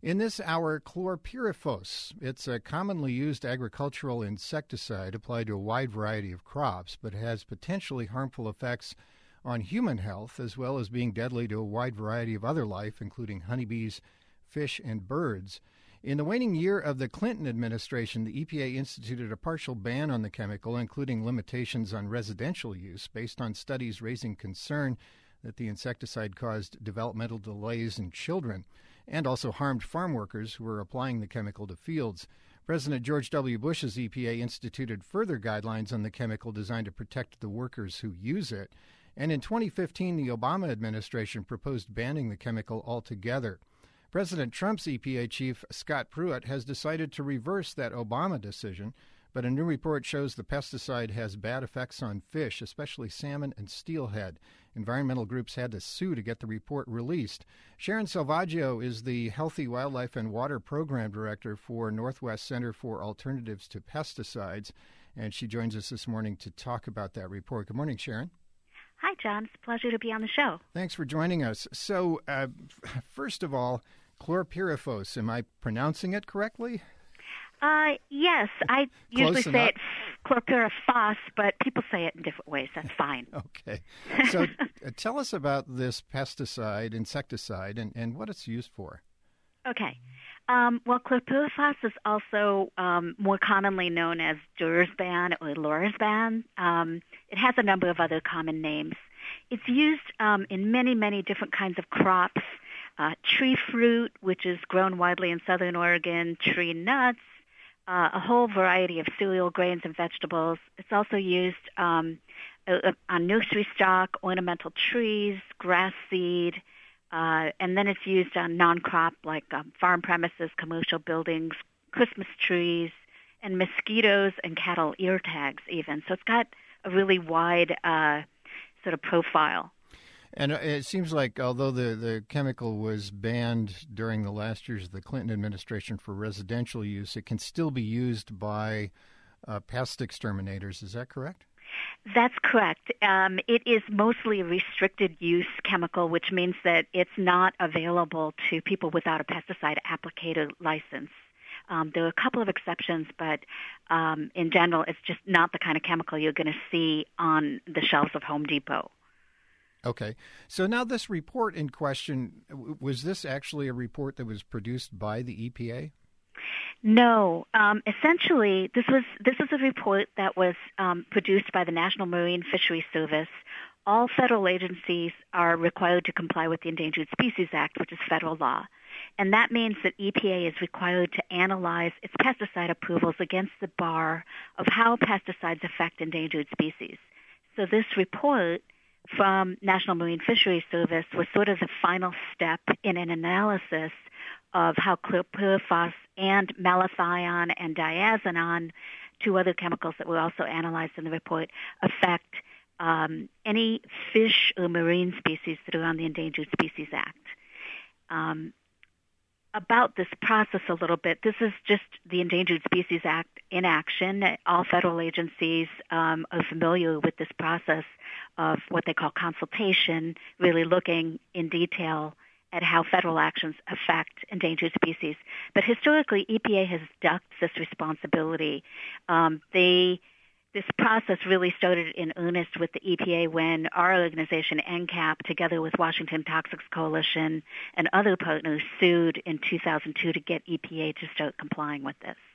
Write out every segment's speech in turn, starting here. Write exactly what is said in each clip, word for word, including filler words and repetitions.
In this hour, chlorpyrifos. It's a commonly used agricultural insecticide applied to a wide variety of crops, but has potentially harmful effects on human health, as well as being deadly to a wide variety of other life, including honeybees, fish, and birds. In the waning year of the Clinton administration, the E P A instituted a partial ban on the chemical, including limitations on residential use, based on studies raising concern that the insecticide caused developmental delays in children and also harmed farm workers who were applying the chemical to fields. President George W. Bush's E P A instituted further guidelines on the chemical designed to protect the workers who use it. And in twenty fifteen, the Obama administration proposed banning the chemical altogether. President Trump's E P A chief, Scott Pruitt, has decided to reverse that Obama decision, but a new report shows the pesticide has bad effects on fish, especially salmon and steelhead. Environmental groups had to sue to get the report released. Sharon Salvaggio is the Healthy Wildlife and Water Program Director for Northwest Center for Alternatives to Pesticides, and she joins us this morning to talk about that report. Good morning, Sharon. Hi, John. It's a pleasure to be on the show. Thanks for joining us. So, uh, first of all, chlorpyrifos, am I pronouncing it correctly? Uh, yes, I usually Close say enough. it's chlorpyrifos, but people say it in different ways. That's fine. Okay. So uh, tell us about this pesticide, insecticide, and, and what it's used for. Okay. Um, well, chlorpyrifos is also um, more commonly known as Dursban or Lorsban. Um, it has a number of other common names. It's used um, in many, many different kinds of crops. Uh, tree fruit, which is grown widely in southern Oregon, tree nuts, uh, a whole variety of cereal grains and vegetables. It's also used um, uh, on nursery stock, ornamental trees, grass seed, uh, and then it's used on non-crop like um, farm premises, commercial buildings, Christmas trees, and mosquitoes and cattle ear tags even. So it's got a really wide uh, sort of profile. And it seems like although the, the chemical was banned during the last years of the Clinton administration for residential use, it can still be used by uh, pest exterminators. Is that correct? That's correct. Um, it is mostly a restricted use chemical, which means that it's not available to people without a pesticide applicator license. Um, there are a couple of exceptions, but um, in general, it's just not the kind of chemical you're going to see on the shelves of Home Depot. Okay. So now this report in question, was this actually a report that was produced by the E P A? No. Um, essentially, this was this is a report that was um, produced by the National Marine Fisheries Service. All federal agencies are required to comply with the Endangered Species Act, which is federal law. And that means that E P A is required to analyze its pesticide approvals against the bar of how pesticides affect endangered species. So this report from National Marine Fisheries Service was sort of the final step in an analysis of how chlorpyrifos and malathion and diazinon, two other chemicals that were also analyzed in the report, affect um, any fish or marine species that are on the Endangered Species Act. Um, about this process a little bit, this is just the Endangered Species Act in action. All federal agencies um, are familiar with this process of what they call consultation, really looking in detail at how federal actions affect endangered species. But historically, E P A has ducked this responsibility. Um, they This process really started in earnest with the E P A when our organization, N C A P, together with Washington Toxics Coalition and other partners, sued in two thousand two to get E P A to start complying with this.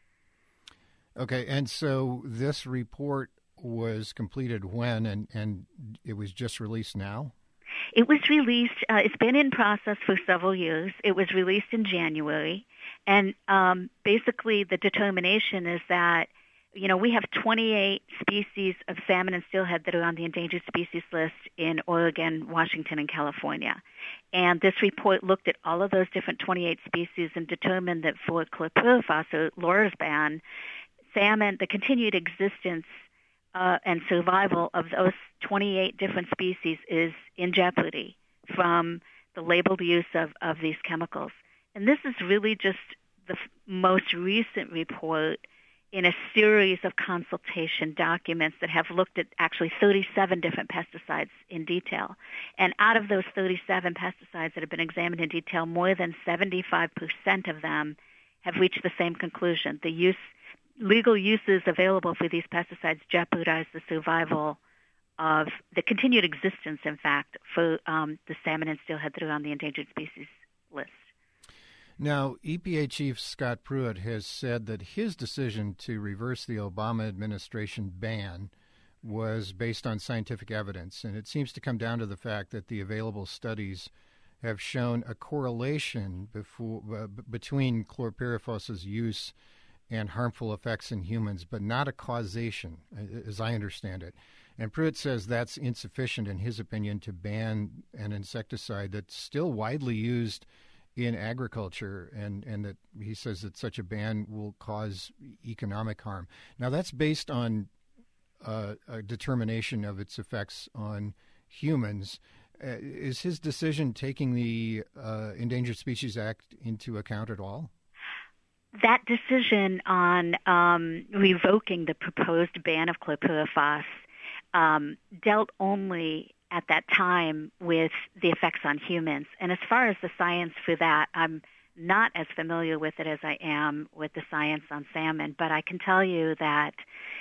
Okay, and so this report was completed when, and, and it was just released now? It was released, uh, it's been in process for several years. It was released in January, and um, basically the determination is that you know, we have twenty-eight species of salmon and steelhead that are on the endangered species list in Oregon, Washington, and California. And this report looked at all of those different twenty-eight species and determined that for chlorpyrifos or Lorsban, salmon, the continued existence uh, and survival of those twenty-eight different species is in jeopardy from the labeled use of, of these chemicals. And this is really just the f- most recent report in a series of consultation documents that have looked at actually thirty-seven different pesticides in detail. And out of those thirty-seven pesticides that have been examined in detail, more than seventy-five percent of them have reached the same conclusion. The use, legal uses available for these pesticides jeopardize the survival of the continued existence, in fact, for um, the salmon and steelhead that are on the endangered species list. Now, E P A Chief Scott Pruitt has said that his decision to reverse the Obama administration ban was based on scientific evidence, and it seems to come down to the fact that the available studies have shown a correlation before, uh, b- between chlorpyrifos's use and harmful effects in humans, but not a causation, as I understand it. And Pruitt says that's insufficient, in his opinion, to ban an insecticide that's still widely used in agriculture, and, and that he says that such a ban will cause economic harm. Now, that's based on uh, a determination of its effects on humans. Uh, is his decision taking the uh, Endangered Species Act into account at all? That decision on um, revoking the proposed ban of chlorpyrifos um, dealt only at that time with the effects on humans. And as far as the science for that, I'm not as familiar with it as I am with the science on salmon, but I can tell you that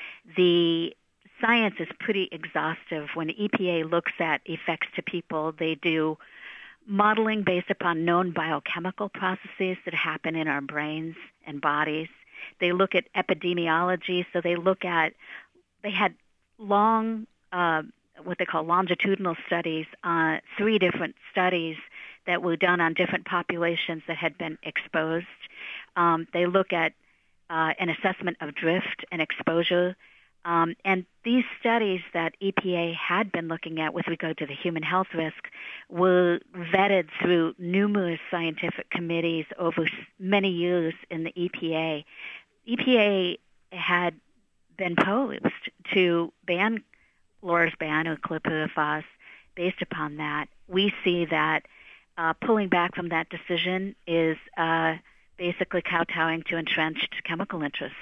the science is pretty exhaustive. When E P A looks at effects to people, they do modeling based upon known biochemical processes that happen in our brains and bodies. They look at epidemiology, so they look at, they had long, uh, what they call longitudinal studies, uh, three different studies that were done on different populations that had been exposed. Um, they look at uh, an assessment of drift and exposure. Um, and these studies that E P A had been looking at with regard to the human health risk were vetted through numerous scientific committees over many years in the E P A. E P A had been posed to ban lorsban or chlorpyrifos based upon that. We see that uh, pulling back from that decision is uh, basically kowtowing to entrenched chemical interests.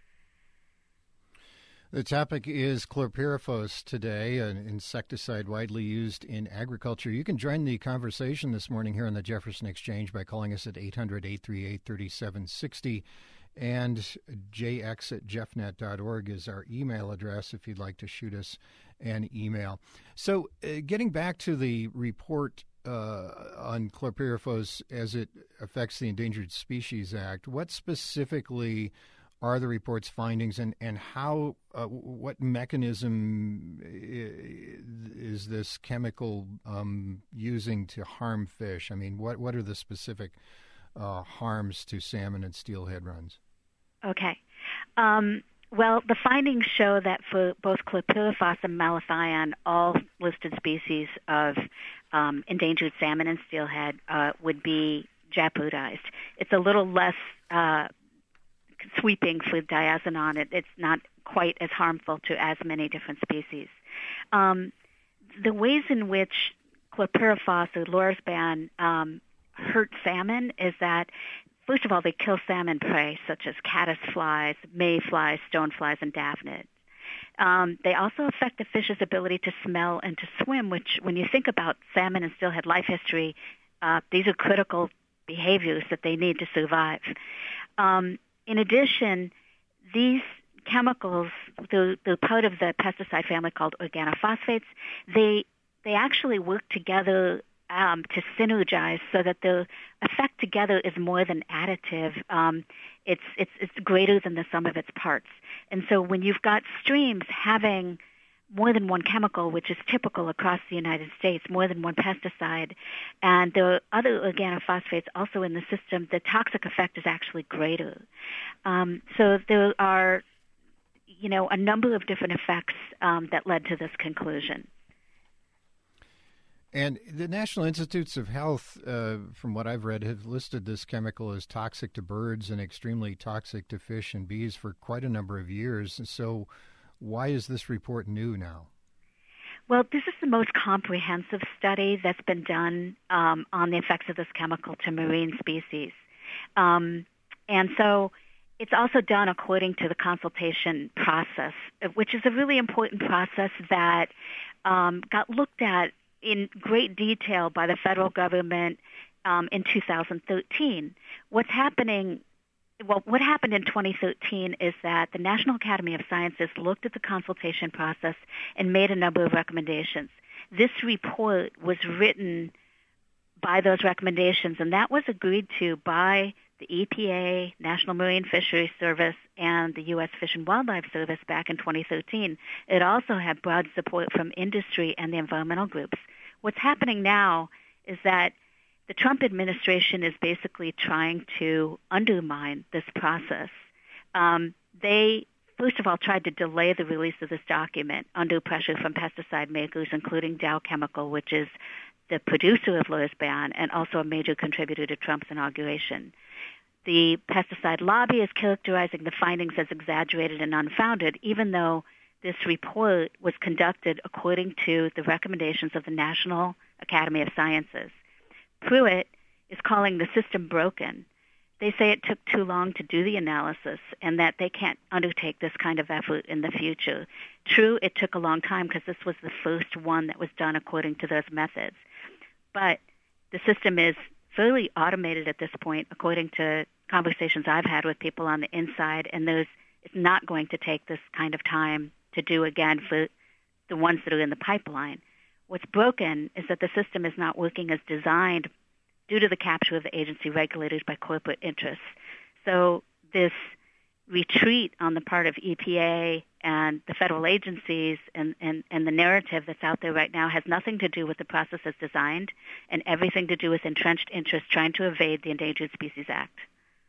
The topic is chlorpyrifos today, an insecticide widely used in agriculture. You can join the conversation this morning here on the Jefferson Exchange by calling us at eight hundred, eight three eight, three seven six zero, and j x at jeffnet dot org is our email address if you'd like to shoot us an email. So uh, getting back to the report uh, on chlorpyrifos as it affects the Endangered Species Act, what specifically are the report's findings, and, and how, uh, what mechanism is this chemical um, using to harm fish? I mean, what, what are the specific uh, harms to salmon and steelhead runs? Okay. Um, well, the findings show that for both chlorpyrifos and malathion, all listed species of um, endangered salmon and steelhead uh, would be jeopardized. It's a little less uh, sweeping for diazinon. It, it's not quite as harmful to as many different species. Um, the ways in which chlorpyrifos or lorsban um, hurt salmon is that, first of all, they kill salmon prey, such as caddisflies, mayflies, stoneflies, and daphnids. Um, they also affect the fish's ability to smell and to swim, which, when you think about salmon and steelhead life history, uh, these are critical behaviors that they need to survive. Um, in addition, these chemicals, they're, they're part of the pesticide family called organophosphates. They they actually work together Um, to synergize, so that the effect together is more than additive. Um, it's it's it's greater than the sum of its parts. And so when you've got streams having more than one chemical, which is typical across the United States, more than one pesticide, and there are other organophosphates also in the system, the toxic effect is actually greater. Um, so there are, you know, a number of different effects um, that led to this conclusion. And the National Institutes of Health, uh, from what I've read, have listed this chemical as toxic to birds and extremely toxic to fish and bees for quite a number of years. So why is this report new now? Well, this is the most comprehensive study that's been done um, on the effects of this chemical to marine species. Um, and so it's also done according to the consultation process, which is a really important process that um, got looked at in great detail by the federal government um, in two thousand thirteen. What's happening, well, what happened in twenty thirteen is that the National Academy of Sciences looked at the consultation process and made a number of recommendations. This report was written by those recommendations, and that was agreed to by the E P A, National Marine Fisheries Service, and the U S Fish and Wildlife Service back in twenty thirteen. It also had broad support from industry and the environmental groups. What's happening now is that the Trump administration is basically trying to undermine this process. Um, they, first of all, tried to delay the release of this document under pressure from pesticide makers, including Dow Chemical, which is the producer of Laura's ban and also a major contributor to Trump's inauguration. The pesticide lobby is characterizing the findings as exaggerated and unfounded, even though this report was conducted according to the recommendations of the National Academy of Sciences. Pruitt is calling the system broken. They say it took too long to do the analysis and that they can't undertake this kind of effort in the future. True, it took a long time because this was the first one that was done according to those methods. But the system is fairly automated at this point, according to conversations I've had with people on the inside, and there's it's not going to take this kind of time to do again for the ones that are in the pipeline. What's broken is that the system is not working as designed due to the capture of the agency regulators by corporate interests. So this retreat on the part of E P A and the federal agencies and, and, and the narrative that's out there right now has nothing to do with the process as designed and everything to do with entrenched interests trying to evade the Endangered Species Act.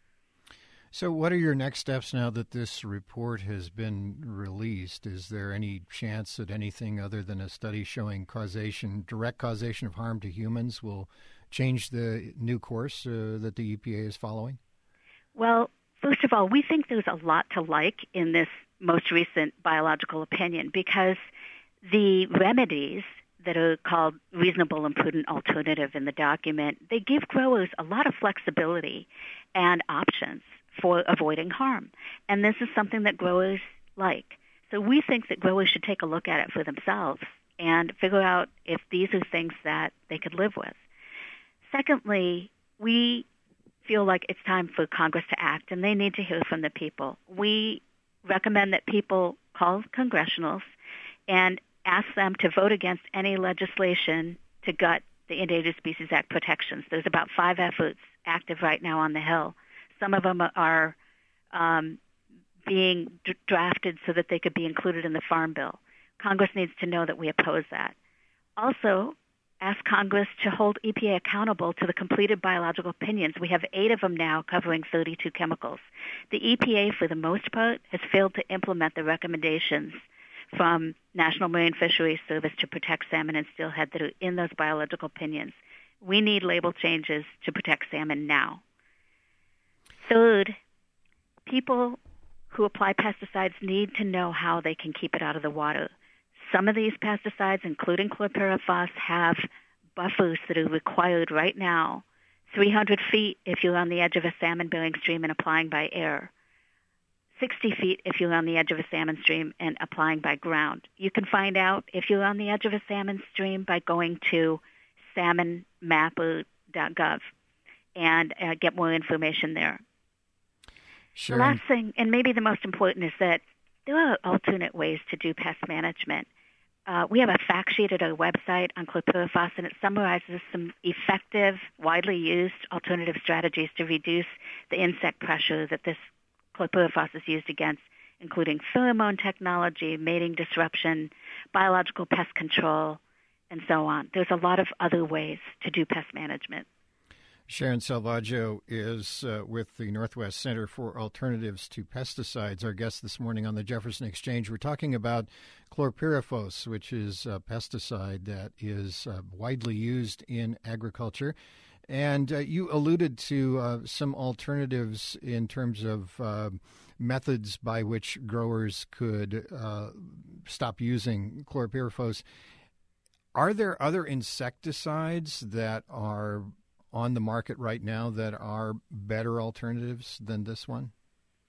So what are your next steps now that this report has been released? Is there any chance that anything other than a study showing causation, direct causation of harm to humans will change the new course uh, that the E P A is following? Well, first of all, we think there's a lot to like in this most recent biological opinion because the remedies that are called reasonable and prudent alternative in the document, they give growers a lot of flexibility and options for avoiding harm. And this is something that growers like. So we think that growers should take a look at it for themselves and figure out if these are things that they could live with. Secondly, we feel like it's time for Congress to act, and they need to hear from the people. We recommend that people call congressionals and ask them to vote against any legislation to gut the Endangered Species Act protections. There's about five efforts active right now on the Hill. Some of them are um, being d- drafted so that they could be included in the Farm Bill. Congress needs to know that we oppose that. Also, ask Congress to hold E P A accountable to the completed biological opinions. We have eight of them now covering thirty-two chemicals. The E P A, for the most part, has failed to implement the recommendations from National Marine Fisheries Service to protect salmon and steelhead that are in those biological opinions. We need label changes to protect salmon now. Third, people who apply pesticides need to know how they can keep it out of the water. Some of these pesticides, including chlorpyrifos, have buffers that are required right now, three hundred feet if you're on the edge of a salmon-bearing stream and applying by air, sixty feet if you're on the edge of a salmon stream and applying by ground. You can find out if you're on the edge of a salmon stream by going to salmon mapper dot gov and uh, get more information there. Sure. The last thing, and maybe the most important, is that there are alternate ways to do pest management. Uh, we have a fact sheet at our website on chlorpyrifos, and it summarizes some effective, widely used alternative strategies to reduce the insect pressure that this chlorpyrifos is used against, including pheromone technology, mating disruption, biological pest control, and so on. There's a lot of other ways to do pest management. Sharon Salvaggio is uh, with the Northwest Center for Alternatives to Pesticides, our guest this morning on the Jefferson Exchange. We're talking about chlorpyrifos, which is a pesticide that is uh, widely used in agriculture. And uh, you alluded to uh, some alternatives in terms of uh, methods by which growers could uh, stop using chlorpyrifos. Are there other insecticides that are on the market right now that are better alternatives than this one?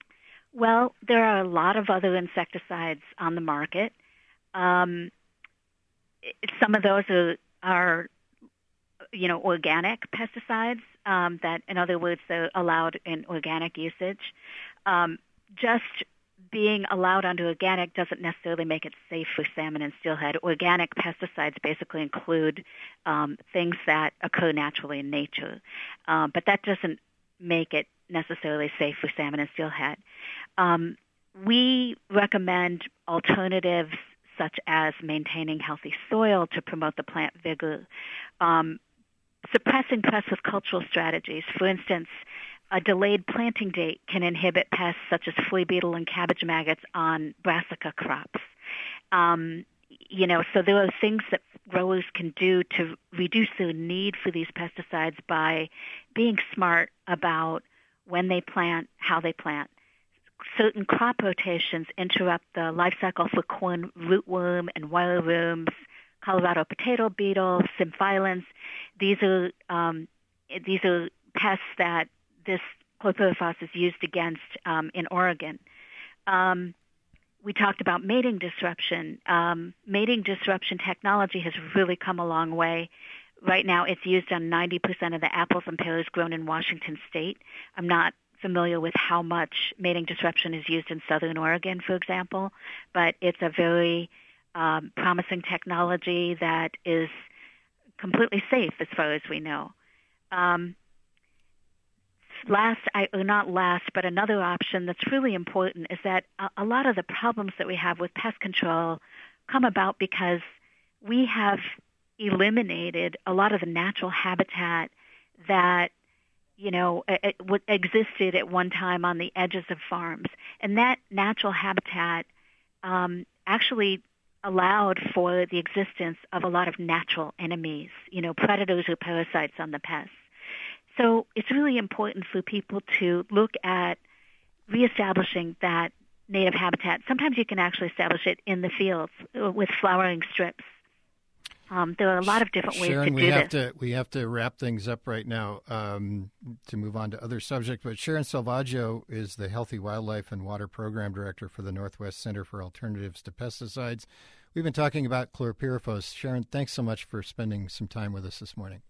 Well, there are a lot of other insecticides on the market. Um, some of those are, are, you know, organic pesticides um, that, in other words, they're allowed in organic usage. Um, just being allowed under organic doesn't necessarily make it safe for salmon and steelhead. Organic pesticides basically include um, things that occur naturally in nature, um, but that doesn't make it necessarily safe for salmon and steelhead. Um, we recommend alternatives such as maintaining healthy soil to promote the plant vigor, um, suppressing pests with cultural strategies. For instance, a delayed planting date can inhibit pests such as flea beetle and cabbage maggots on brassica crops. Um, you know, so there are things that growers can do to reduce their need for these pesticides by being smart about when they plant, how they plant. Certain crop rotations interrupt the life cycle for corn rootworm and wireworms, Colorado potato beetle, symphyllans. These are um, these are pests that this chlorpyrifos is used against um, in Oregon. Um, we talked about mating disruption. Um, mating disruption technology has really come a long way. Right now, it's used on ninety percent of the apples and pears grown in Washington State. I'm not familiar with how much mating disruption is used in southern Oregon, for example, but it's a very um, promising technology that is completely safe as far as we know. Um, last, I, or not last, but another option that's really important is that a, a lot of the problems that we have with pest control come about because we have eliminated a lot of the natural habitat that you know, it, it existed at one time on the edges of farms. And that natural habitat um, actually allowed for the existence of a lot of natural enemies, you know, predators or parasites on the pests. So it's really important for people to look at reestablishing that native habitat. Sometimes you can actually establish it in the fields with flowering strips. Um, there are a lot of different ways Sharon, to we do have this. to we have to wrap things up right now um, to move on to other subjects. But Sharon Selvaggio is the Healthy Wildlife and Water Program Director for the Northwest Center for Alternatives to Pesticides. We've been talking about chlorpyrifos. Sharon, thanks so much for spending some time with us this morning.